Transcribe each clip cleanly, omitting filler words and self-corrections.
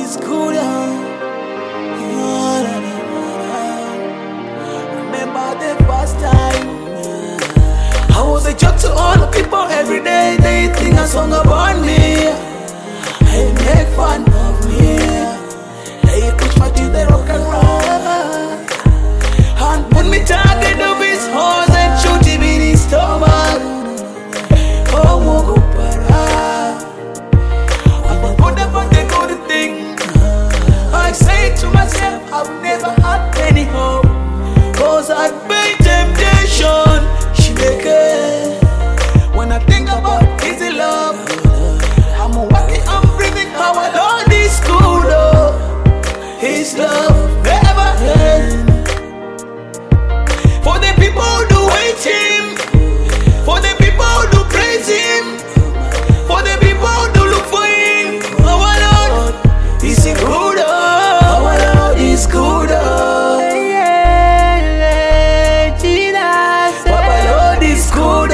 is good. Remember the first time I was a joke to all the people every day. They think a song about me. They make fun of me. They push my teeth, they rock and roll. And put me target of his horse and shoot him in his stomach. Oh, Mogo Para. Whatever they go to think, I say to myself, I've never had any hope. Cause I've been temptation. She make it. When I think about his love, I'm walking, I'm breathing, how I love this good love. His love never ends. For the people who do hate him, for the people who do praise him, for the people who do look for him, our Lord is good. Our Lord is good. Papa Lord is good.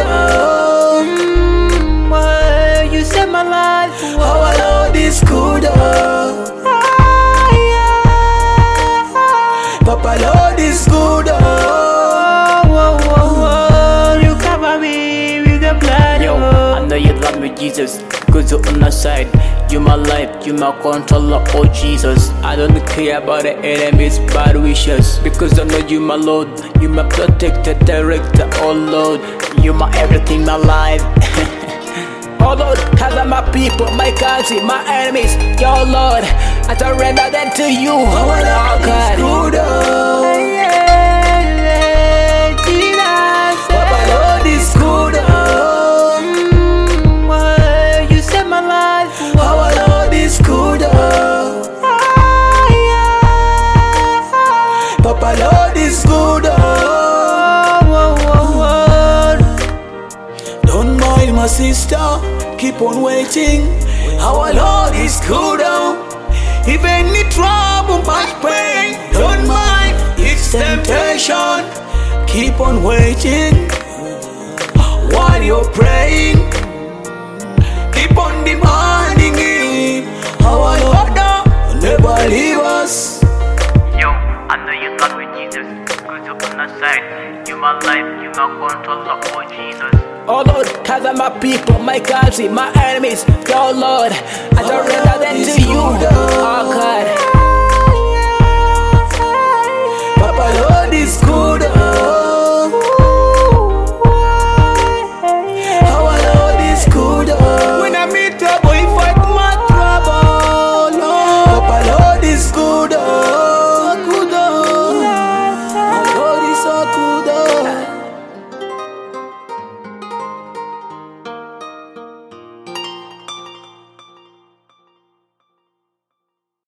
You saved my life. Our Lord is good. Papa Lord is good. You cover me with the blood. Yo, I know you love me, Jesus, cause you're on my side. You my life, you my controller, oh Jesus. I don't care about the enemies' bad wishes, because I know you my Lord. You my protector, director, oh Lord. You my everything, my life. Oh Lord, cover my people, my country, my enemies. Yo Lord, I surrender them to you. Our Oh Lord is God. good. Papa Lord is good. You saved my life. Our Lord is good. Papa Lord is good. Don't mind my sister, keep on waiting. Our Lord is good. If any trouble, much pain, don't mind, it's temptation. Keep on waiting while you're praying. Keep on demanding Him. Our Lord will never leave us. Yo, I know you love me, Jesus, cause you're on my side. You my life, you my controller, oh Jesus. Oh Lord, cover my people, my country, my enemies. Yo Lord, I surrender them to you. Oh God. Papa Lord is good.